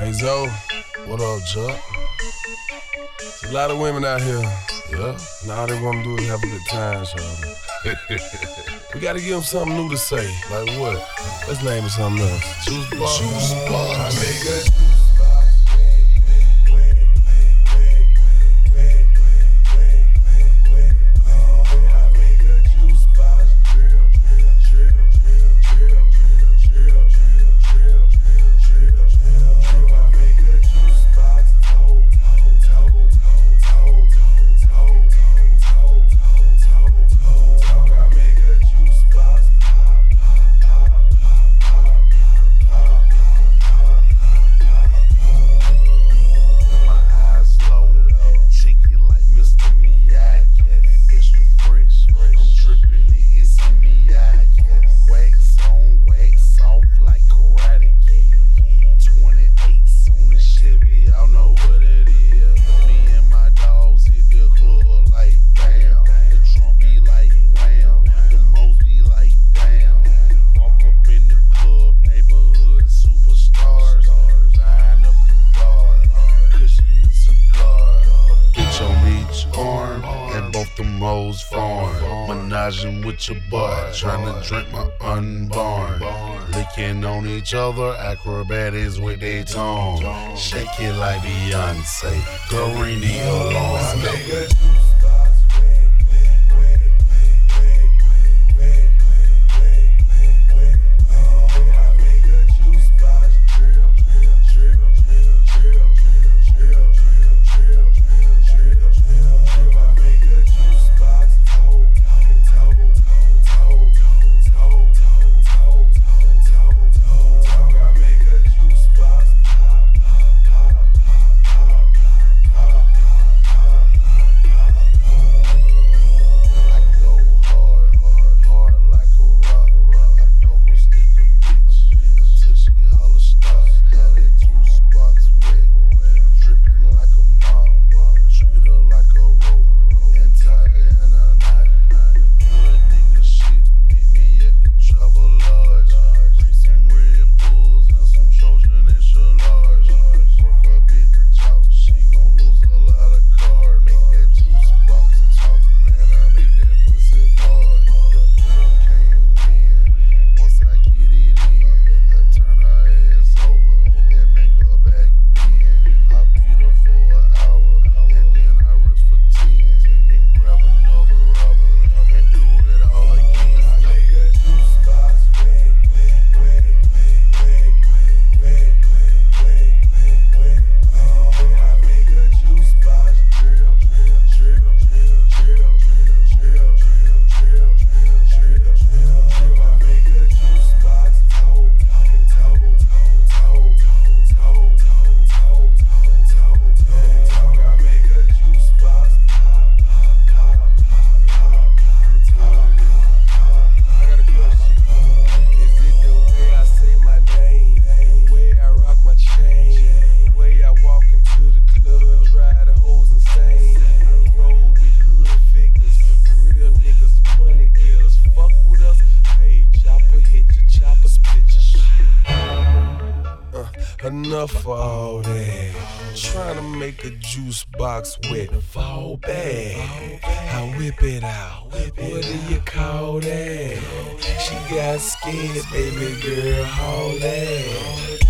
Hey Zoe, What up, Chuck? there's a lot of women out here, Yeah? and all they want to do is have a good time, shawty. We gotta give them something new to say. Like what? Let's name it something else. Juice box. Juice box. Hoes foreign, menaging with your boy, trying to drink my unborn. Licking on each other, acrobatics with their tongue. Shake it like Beyonce, girl ring the alarm. Enough of all that. Trying to make a juice box wet. Fall back. I whip it out. What do you call that? She got scared, baby girl. Haul that.